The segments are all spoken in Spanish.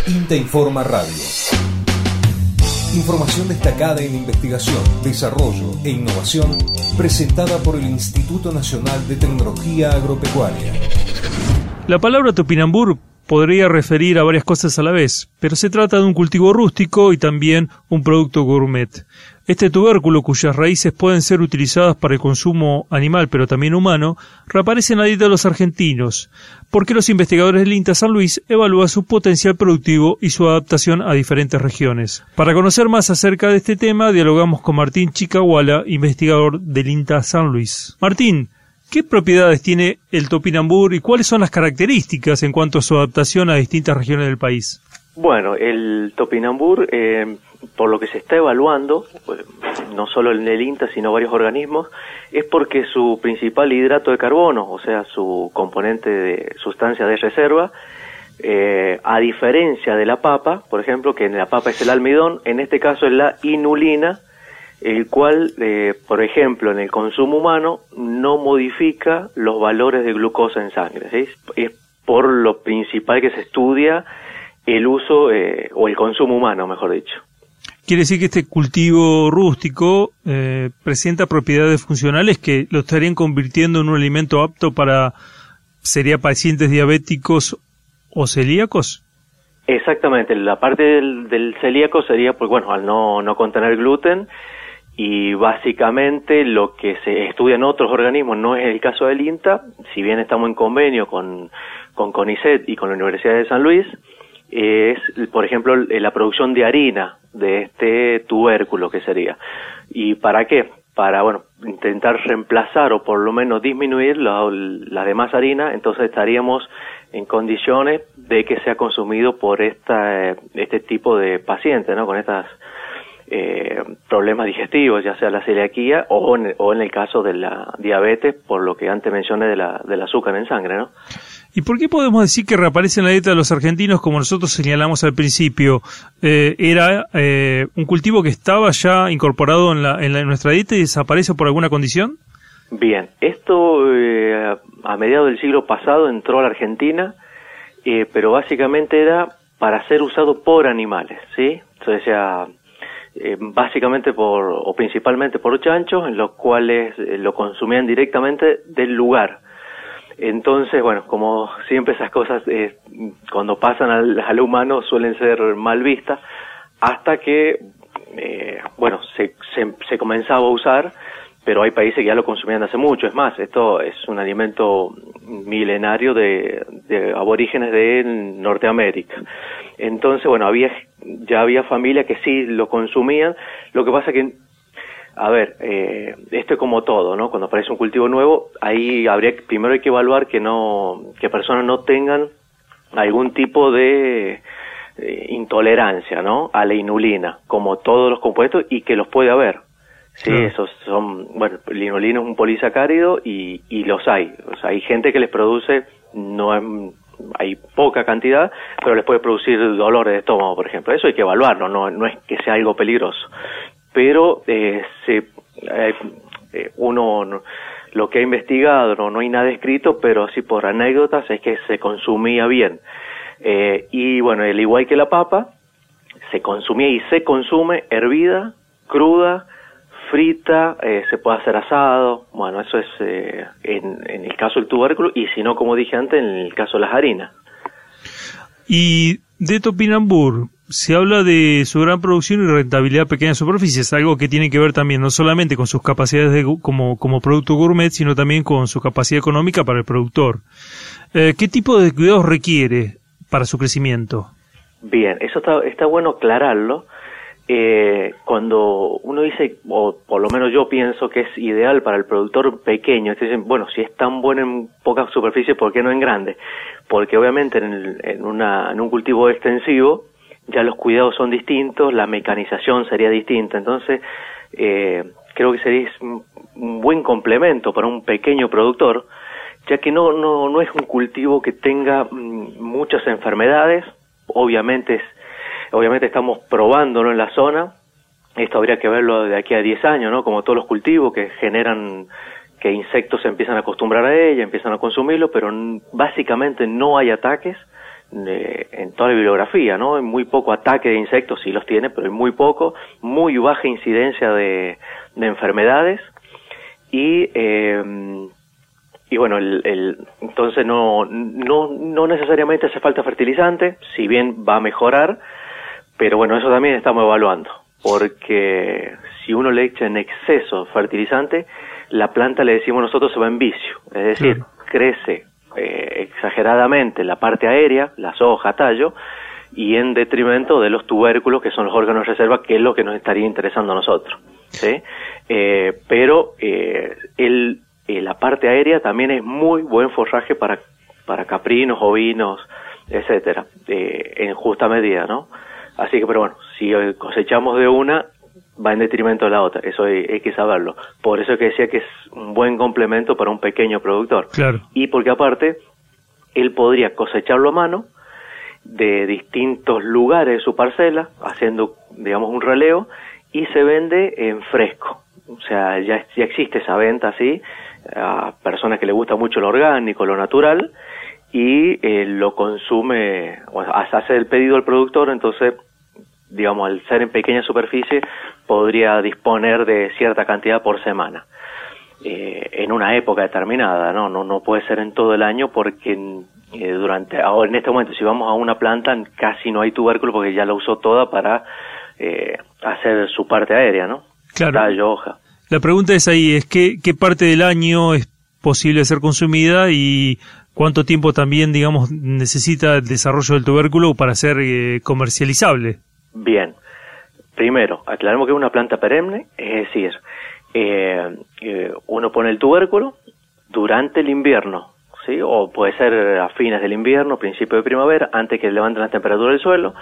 INTA Informa Radio. Información destacada en investigación, desarrollo e innovación presentada por el Instituto Nacional de Tecnología Agropecuaria. La palabra topinambur podría referir a varias cosas a la vez, pero se trata de un cultivo rústico y también un producto gourmet. Este tubérculo, cuyas raíces pueden ser utilizadas para el consumo animal pero también humano, reaparece en la dieta de los argentinos, porque los investigadores del INTA San Luis evalúan su potencial productivo y su adaptación a diferentes regiones. Para conocer más acerca de este tema, dialogamos con Martín Chicahuala, investigador del INTA San Luis. Martín, ¿qué propiedades tiene el topinambur y cuáles son las características en cuanto a su adaptación a distintas regiones del país? Bueno, el topinambur, por lo que se está evaluando, no solo en el INTA, sino varios organismos, es porque su principal hidrato de carbono, o sea, su componente de sustancia de reserva, a diferencia de la papa, por ejemplo, que en la papa es el almidón, en este caso es la inulina, el cual, por ejemplo, en el consumo humano no modifica los valores de glucosa en sangre, ¿sí? Es por lo principal que se estudia el uso o el consumo humano, mejor dicho. Quiere decir que este cultivo rústico presenta propiedades funcionales que lo estarían convirtiendo en un alimento apto para, ¿sería pacientes diabéticos o celíacos? Exactamente, la parte del celíaco sería, pues bueno, al no contener gluten, y básicamente lo que se estudia en otros organismos, no es el caso del INTA, si bien estamos en convenio con CONICET y con la Universidad de San Luis, es, por ejemplo, la producción de harina de este tubérculo que sería. ¿Y para qué? Para, bueno, intentar reemplazar o por lo menos disminuir la demás harina, entonces estaríamos en condiciones de que sea consumido por este tipo de pacientes, ¿no? Con estas problemas digestivos, ya sea la celiaquía o en el caso de la diabetes, por lo que antes mencioné del azúcar en sangre, ¿no? ¿Y por qué podemos decir que reaparece en la dieta de los argentinos, como nosotros señalamos al principio? ¿Era un cultivo que estaba ya incorporado en nuestra dieta y desaparece por alguna condición? Bien, esto a mediados del siglo pasado entró a la Argentina, pero básicamente era para ser usado por animales, ¿sí? Entonces ya básicamente o principalmente por chanchos, en los cuales lo consumían directamente del lugar. Entonces, bueno, como siempre esas cosas cuando pasan al humano suelen ser mal vistas, hasta que, bueno, se comenzaba a usar, pero hay países que ya lo consumían hace mucho. Es más, esto es un alimento milenario de aborígenes de Norteamérica. Entonces, bueno, ya había familias que sí lo consumían. Lo que pasa que, a ver, esto es como todo, ¿no? Cuando aparece un cultivo nuevo, ahí primero hay que evaluar que personas no tengan algún tipo de intolerancia, ¿no? A la inulina, como todos los compuestos, y que los puede haber. Sí, esos son, bueno, la inulina es un polisacárido y los hay. O sea, hay gente que les produce, hay poca cantidad, pero les puede producir dolores de estómago, por ejemplo. Eso hay que evaluarlo, no es que sea algo peligroso. Pero uno lo que ha investigado, no hay nada escrito, pero sí por anécdotas es que se consumía bien. Y bueno, al igual que la papa, se consumía y se consume hervida, cruda, frita, se puede hacer asado. Bueno, eso es en el caso del tubérculo, y si no, como dije antes, en el caso de las harinas. Y de topinambur se habla de su gran producción y rentabilidad a pequeñas superficies, algo que tiene que ver también no solamente con sus capacidades como producto gourmet, sino también con su capacidad económica para el productor. ¿Qué tipo de cuidados requiere para su crecimiento? Bien, eso está bueno aclararlo. Cuando uno dice, o por lo menos yo pienso que es ideal para el productor pequeño, dicen, bueno, si es tan bueno en pocas superficies, ¿por qué no en grandes? Porque obviamente en un cultivo extensivo ya los cuidados son distintos, la mecanización sería distinta. Entonces creo que sería un buen complemento para un pequeño productor, ya que no es un cultivo que tenga muchas enfermedades. Obviamente estamos probándolo en la zona. Esto habría que verlo de aquí a 10 años, ¿no? Como todos los cultivos que generan que insectos se empiezan a acostumbrar a ella, empiezan a consumirlo, pero básicamente no hay ataques, en toda la bibliografía, ¿no? Hay muy poco ataque de insectos, sí los tiene, pero hay muy poco, muy baja incidencia de enfermedades y bueno, entonces no necesariamente hace falta fertilizante, si bien va a mejorar, pero bueno, eso también estamos evaluando, porque si uno le echa en exceso fertilizante, la planta, le decimos nosotros, se va en vicio, es decir, crece exageradamente la parte aérea, las hojas, tallo, y en detrimento de los tubérculos, que son los órganos de reserva, que es lo que nos estaría interesando a nosotros, ¿sí? Pero la parte aérea también es muy buen forraje para caprinos, ovinos, etcétera, en justa medida, ¿no? Así que, pero bueno, si cosechamos de una, va en detrimento de la otra, eso hay que saberlo. Por eso es que decía que es un buen complemento para un pequeño productor. Claro. Y porque aparte, él podría cosecharlo a mano de distintos lugares de su parcela, haciendo, digamos, un releo, y se vende en fresco. O sea, ya existe esa venta así, a personas que les gusta mucho lo orgánico, lo natural, y lo consume, hace el pedido al productor, entonces, digamos, al ser en pequeña superficie, podría disponer de cierta cantidad por semana, en una época determinada, no puede ser en todo el año, porque ahora en este momento, si vamos a una planta, casi no hay tubérculo, porque ya la usó toda para hacer su parte aérea, ¿no? Claro. Tallo, hoja. La pregunta es ahí, ¿qué parte del año es posible ser consumida y cuánto tiempo también, digamos, necesita el desarrollo del tubérculo para ser comercializable? Bien. Primero, aclaramos que es una planta perenne, es decir, uno pone el tubérculo durante el invierno, ¿sí? O puede ser a fines del invierno, principio de primavera, antes que levanten la temperatura del suelo.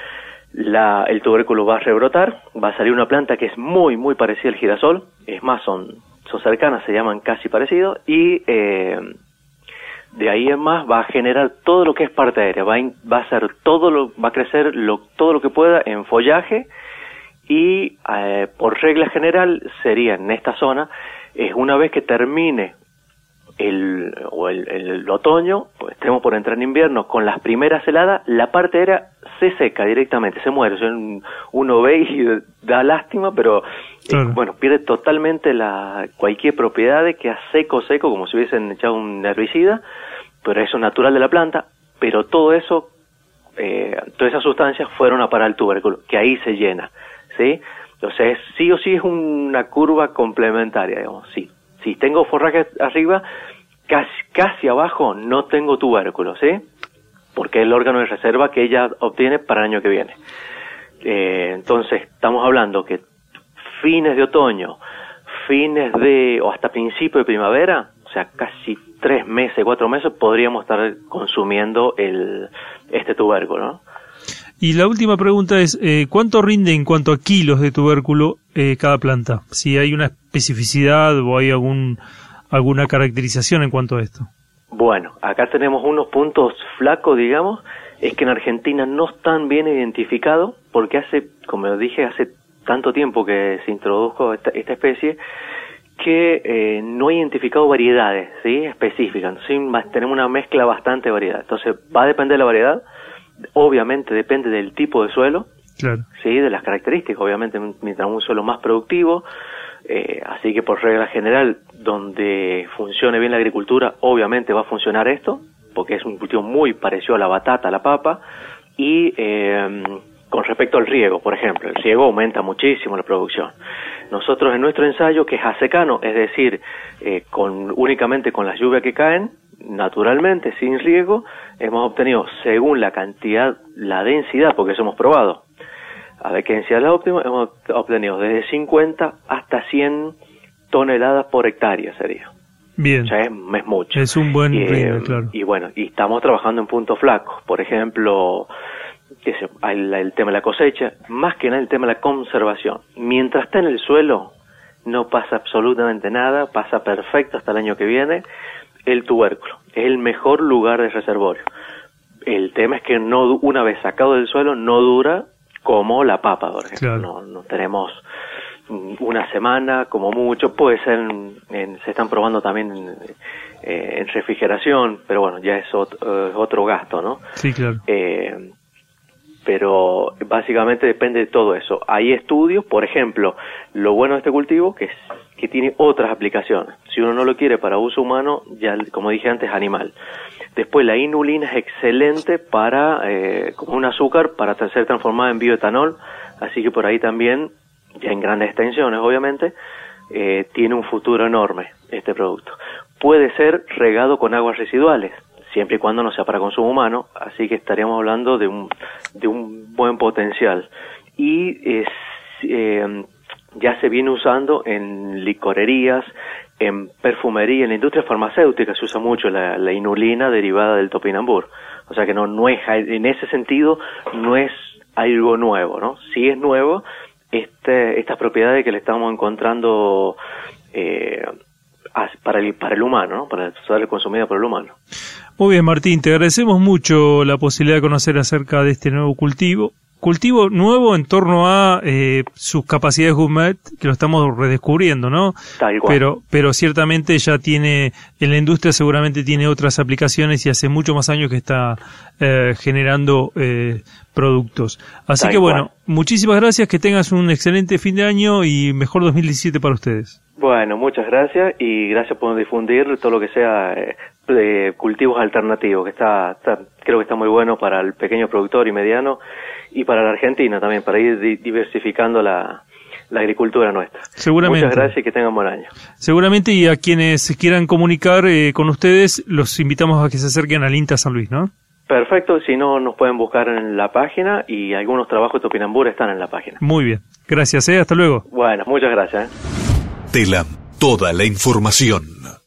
El tubérculo va a rebrotar, va a salir una planta que es muy, muy parecida al girasol, es más, son cercanas, se llaman casi parecidos, y de ahí en más va a generar todo lo que es parte aérea, va a crecer todo lo que pueda en follaje, y por regla general sería en esta zona, una vez que termine el otoño, pues estemos por entrar en invierno, con las primeras heladas, la parte aérea se seca directamente, se muere. Uno ve y da lástima, pero claro. Bueno, pierde totalmente cualquier propiedad de que seco, como si hubiesen echado un herbicida, pero eso es natural de la planta, pero todo eso, todas esas sustancias fueron a parar al tubérculo, que ahí se llena, ¿sí? Entonces, sí o sí es una curva complementaria, digamos, sí. Si tengo forraje arriba, casi abajo no tengo tubérculo, ¿sí? Porque es el órgano de reserva que ella obtiene para el año que viene. Entonces, estamos hablando que fines de otoño, o hasta principio de primavera, o sea, casi 3 meses, 4 meses, podríamos estar consumiendo este tubérculo, ¿no? Y la última pregunta es, ¿cuánto rinde en cuanto a kilos de tubérculo cada planta? Si hay una especificidad o hay alguna caracterización en cuanto a esto. Bueno, acá tenemos unos puntos flacos, digamos, es que en Argentina no están bien identificados, porque como dije, hace tanto tiempo que se introdujo esta especie, que no he identificado variedades, ¿sí? Específicas. Entonces, tenemos una mezcla bastante de variedad. Entonces, va a depender de la variedad. Obviamente depende del tipo de suelo, claro. Sí, de las características, obviamente mientras un suelo más productivo, así que por regla general, donde funcione bien la agricultura, obviamente va a funcionar esto, porque es un cultivo muy parecido a la batata, a la papa, y con respecto al riego, por ejemplo, el riego aumenta muchísimo la producción. Nosotros en nuestro ensayo, que es a secano, es decir, únicamente con las lluvias que caen, naturalmente, sin riego, hemos obtenido, según la cantidad, la densidad, porque eso hemos probado, a ver qué densidad es la óptima, hemos obtenido desde 50 hasta 100 toneladas por hectárea sería. Bien. O sea, es mucho. Es un buen ritmo, claro. Y bueno, y estamos trabajando en puntos flacos. Por ejemplo, el tema de la cosecha, más que nada el tema de la conservación. Mientras está en el suelo, no pasa absolutamente nada, pasa perfecto hasta el año que viene. El tubérculo es el mejor lugar de reservorio. El tema es que una vez sacado del suelo no dura como la papa, por ejemplo. Claro. No tenemos una semana como mucho, puede ser se están probando también en refrigeración, pero bueno, ya es otro gasto, ¿no? Sí, claro. Pero básicamente depende de todo eso. Hay estudios, por ejemplo, lo bueno de este cultivo que tiene otras aplicaciones. Si uno no lo quiere para uso humano, ya como dije antes, animal. Después la inulina es excelente para como un azúcar para ser transformada en bioetanol, así que por ahí también, ya en grandes extensiones obviamente, tiene un futuro enorme este producto. Puede ser regado con aguas residuales, siempre y cuando no sea para consumo humano, así que estaríamos hablando de un buen potencial. Y ya se viene usando en licorerías, en perfumería, en la industria farmacéutica se usa mucho la inulina derivada del topinambur. O sea que no es, en ese sentido, no es algo nuevo, ¿no? Sí es nuevo estas propiedades que le estamos encontrando para el humano, ¿no? Para ser consumida por el humano. Muy bien, Martín, te agradecemos mucho la posibilidad de conocer acerca de este nuevo cultivo nuevo en torno a sus capacidades gourmet, que lo estamos redescubriendo, ¿no? Tal cual. Pero ciertamente ya tiene, en la industria seguramente tiene otras aplicaciones y hace muchos más años que está generando productos. Así que bueno, muchísimas gracias, que tengas un excelente fin de año y mejor 2017 para ustedes. Bueno, muchas gracias y gracias por difundir todo lo que sea de cultivos alternativos, que creo que está muy bueno para el pequeño productor y mediano y para la Argentina también, para ir diversificando la agricultura nuestra. Seguramente. Muchas gracias y que tengan buen año. Seguramente, y a quienes quieran comunicar con ustedes, los invitamos a que se acerquen al INTA San Luis, ¿no? Perfecto, si no nos pueden buscar en la página y algunos trabajos de Topinambur están en la página. Muy bien, gracias, hasta luego. Bueno, muchas gracias. Telam, toda la información.